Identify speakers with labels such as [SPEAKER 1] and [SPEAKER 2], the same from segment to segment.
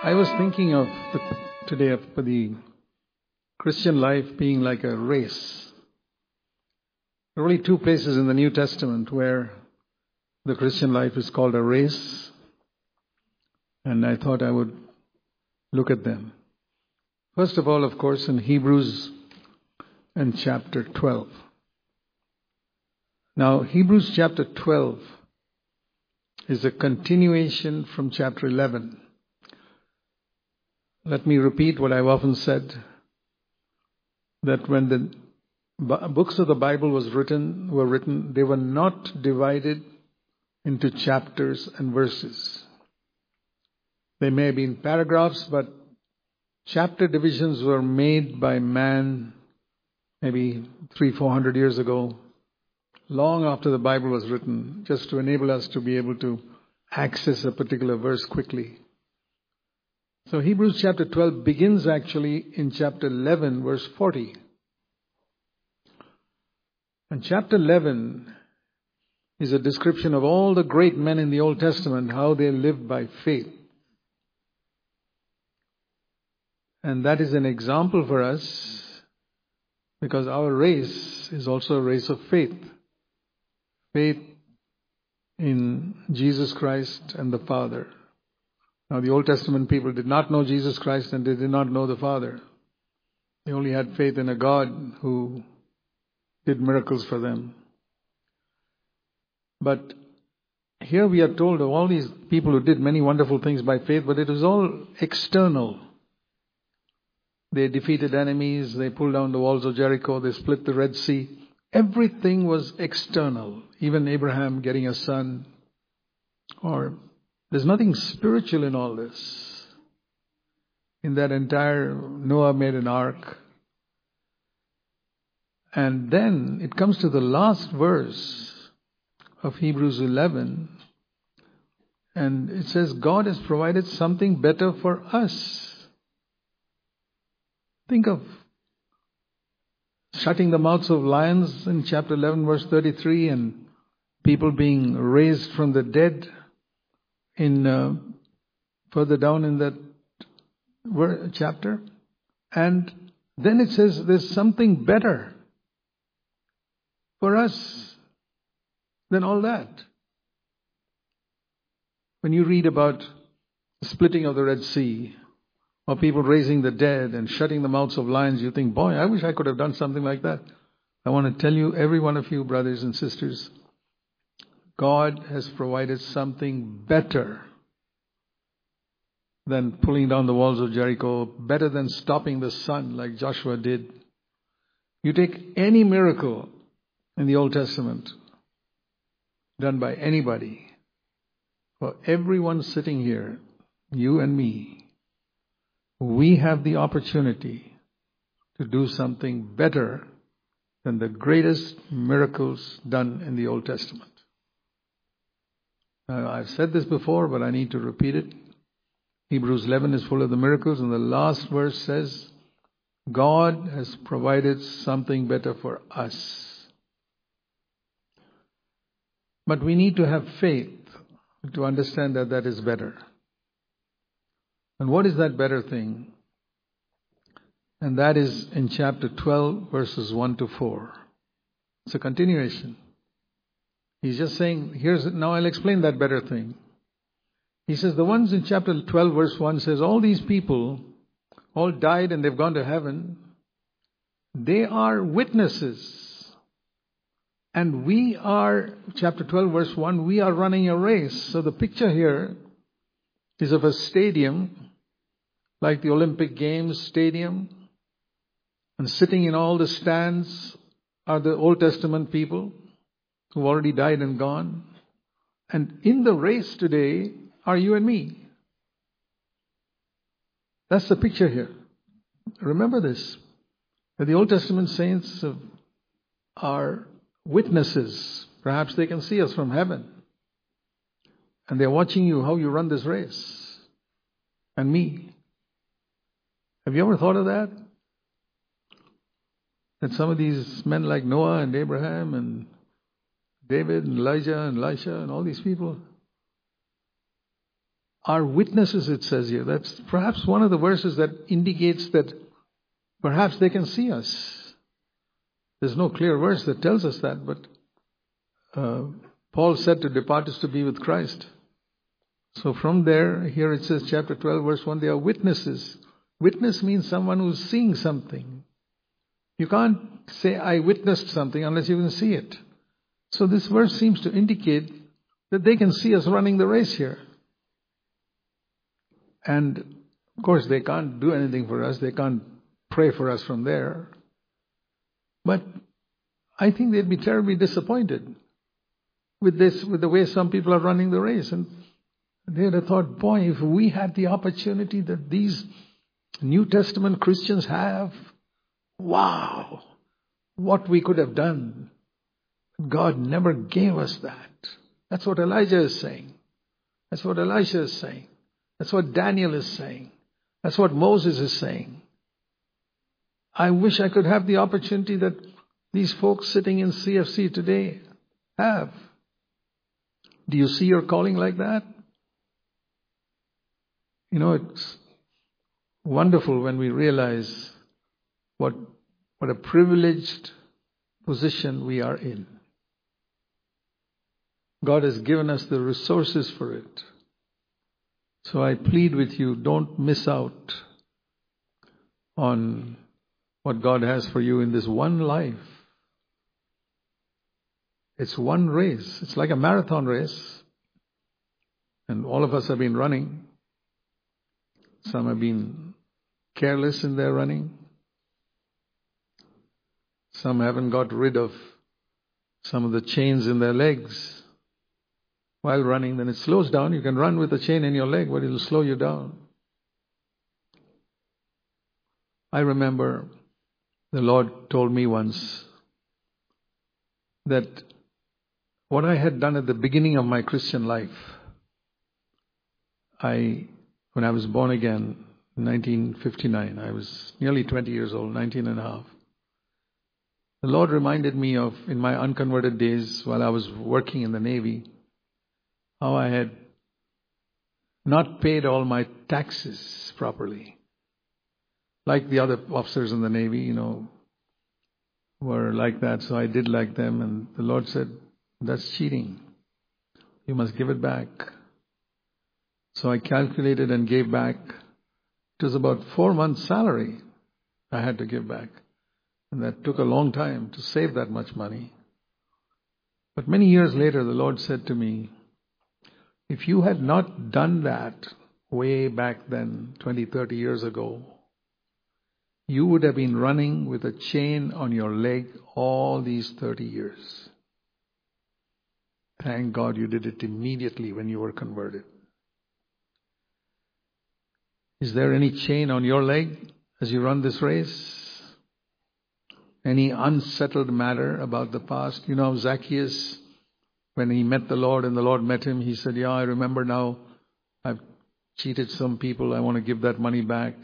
[SPEAKER 1] I was thinking of today of the Christian life being like a race. There are only two places in the New Testament where the Christian life is called a race, and I thought I would look at them. First of all, of course, in Hebrews and chapter 12. Now, Hebrews chapter 12 is a continuation from chapter 11. Let me repeat what I've often said, that when the books of the Bible were written, they were not divided into chapters and verses. They may have been paragraphs, but chapter divisions were made by man maybe 300-400 years ago, long after the Bible was written, just to enable us to be able to access a particular verse quickly. So Hebrews chapter 12 begins actually in chapter 11, verse 40. And chapter 11 is a description of all the great men in the Old Testament, how they lived by faith. And that is an example for us, because our race is also a race of faith. Faith in Jesus Christ and the Father. Now, the Old Testament people did not know Jesus Christ and they did not know the Father. They only had faith in a God who did miracles for them. But here we are told of all these people who did many wonderful things by faith, but it was all external. They defeated enemies, they pulled down the walls of Jericho, they split the Red Sea. Everything was external. Even Abraham getting a son. There's nothing spiritual in all this. In that entire, Noah made an ark. And then it comes to the last verse of Hebrews 11. And it says, God has provided something better for us. Think of shutting the mouths of lions in chapter 11, verse 33, and people being raised from the dead in further down in that chapter. And then it says there's something better for us than all that. When you read about the splitting of the Red Sea, or people raising the dead and shutting the mouths of lions, you think, boy, I wish I could have done something like that. I want to tell you, every one of you, brothers and sisters, God has provided something better than pulling down the walls of Jericho, better than stopping the sun like Joshua did. You take any miracle in the Old Testament done by anybody, for everyone sitting here, you and me, we have the opportunity to do something better than the greatest miracles done in the Old Testament. Now, I've said this before, but I need to repeat it. Hebrews 11 is full of the miracles, and the last verse says, God has provided something better for us. But we need to have faith to understand that that is better. And what is that better thing? And that is in chapter 12, verses 1 to 4. It's a continuation. He's just saying, now I'll explain that better thing. He says, the ones in chapter 12, verse 1 says, all these people all died and they've gone to heaven. They are witnesses. And we are, chapter 12, verse 1, we are running a race. So the picture here is of a stadium, like the Olympic Games stadium. And sitting in all the stands are the Old Testament people who've already died and gone. And in the race today are you and me. That's the picture here. Remember this, that the Old Testament saints are witnesses. Perhaps they can see us from heaven. And they're watching you, how you run this race. And me. Have you ever thought of that? That some of these men like Noah and Abraham and David and Elijah and Elisha and all these people, are witnesses, it says here. That's perhaps one of the verses that indicates that perhaps they can see us. There's no clear verse that tells us that, but Paul said to depart is to be with Christ. So from there, here it says, chapter 12, verse 1, they are witnesses. Witness means someone who's seeing something. You can't say, I witnessed something unless you can see it. So this verse seems to indicate that they can see us running the race here. And of course, they can't do anything for us. They can't pray for us from there. But I think they'd be terribly disappointed with the way some people are running the race. And they'd have thought, boy, if we had the opportunity that these New Testament Christians have, wow, what we could have done. God never gave us that. That's what Elijah is saying. That's what Elisha is saying. That's what Daniel is saying. That's what Moses is saying. I wish I could have the opportunity that these folks sitting in CFC today have. Do you see your calling like that? You know, it's wonderful when we realize what a privileged position we are in. God has given us the resources for it. So I plead with you, don't miss out on what God has for you in this one life. It's one race. It's like a marathon race. And all of us have been running. Some have been careless in their running. Some haven't got rid of some of the chains in their legs while running. Then it slows down. You can run with a chain in your leg, but it'll slow you down. I remember the Lord told me once that what I had done at the beginning of my Christian life, when I was born again in 1959, I was nearly 20 years old, 19 and a half. The Lord reminded me of, in my unconverted days while I was working in the Navy, how I had not paid all my taxes properly. Like the other officers in the Navy, were like that, so I did like them. And the Lord said, that's cheating. You must give it back. So I calculated and gave back. It was about 4 months' salary I had to give back. And that took a long time to save that much money. But many years later, the Lord said to me, if you had not done that way back then, 20, 30 years ago, you would have been running with a chain on your leg all these 30 years. Thank God you did it immediately when you were converted. Is there any chain on your leg as you run this race? Any unsettled matter about the past? Zacchaeus, when he met the Lord and the Lord met him, he said, I remember now, I've cheated some people, I want to give that money back.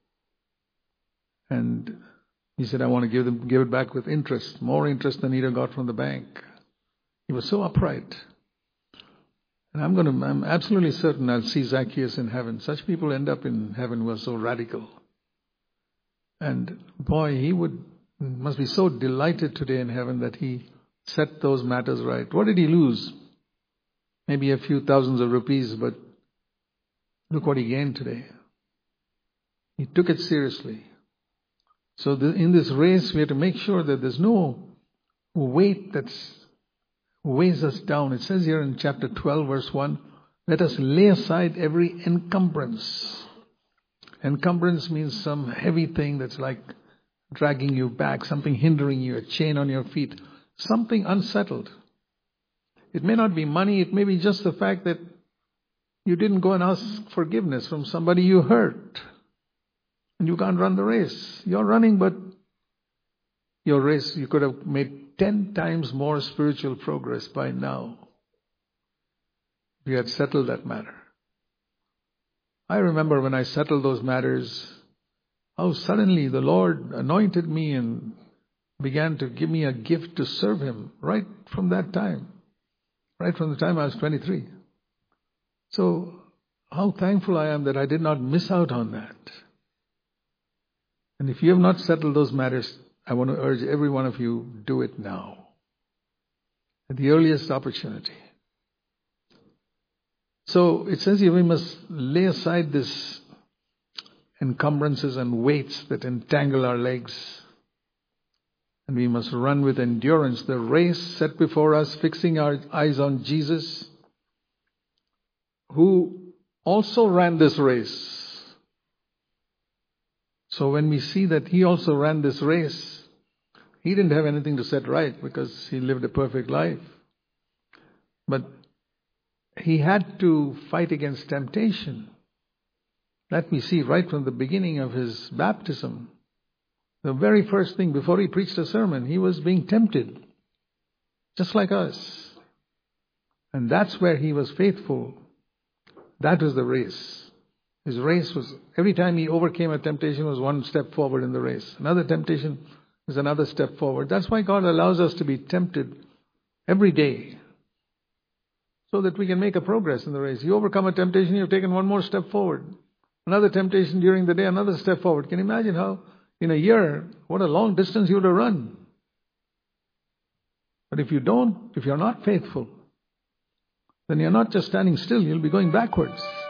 [SPEAKER 1] And he said, I want to give it back with interest, more interest than he'd have got from the bank. He was so upright. And I'm absolutely certain I'll see Zacchaeus in heaven. Such people end up in heaven who are so radical. And boy, he must be so delighted today in heaven that he set those matters right. What did he lose? Maybe a few thousands of rupees, but look what he gained today. He took it seriously. So in this race, we have to make sure that there's no weight that weighs us down. It says here in chapter 12, verse 1, let us lay aside every encumbrance. Encumbrance means some heavy thing that's like dragging you back, something hindering you, a chain on your feet, something unsettled. It may not be money, it may be just the fact that you didn't go and ask forgiveness from somebody you hurt. And you can't run the race. You're running, but your race, you could have made 10 times more spiritual progress by now. We had settled that matter. I remember when I settled those matters, how suddenly the Lord anointed me and began to give me a gift to serve Him right from that time. Right from the time I was 23. So how thankful I am that I did not miss out on that. And if you have not settled those matters, I want to urge every one of you, do it now. At the earliest opportunity. So it says here we must lay aside this encumbrances and weights that entangle our legs. And we must run with endurance the race set before us, fixing our eyes on Jesus, who also ran this race. So when we see that he also ran this race, he didn't have anything to set right because he lived a perfect life. But he had to fight against temptation. That we see right from the beginning of his baptism. The very first thing, before he preached a sermon, he was being tempted. Just like us. And that's where he was faithful. That was the race. His race was, every time he overcame a temptation, was one step forward in the race. Another temptation is another step forward. That's why God allows us to be tempted every day, so that we can make a progress in the race. You overcome a temptation, you've taken one more step forward. Another temptation during the day, another step forward. Can you imagine how, in a year, what a long distance you would have run? But if you're not faithful, then you're not just standing still, you'll be going backwards.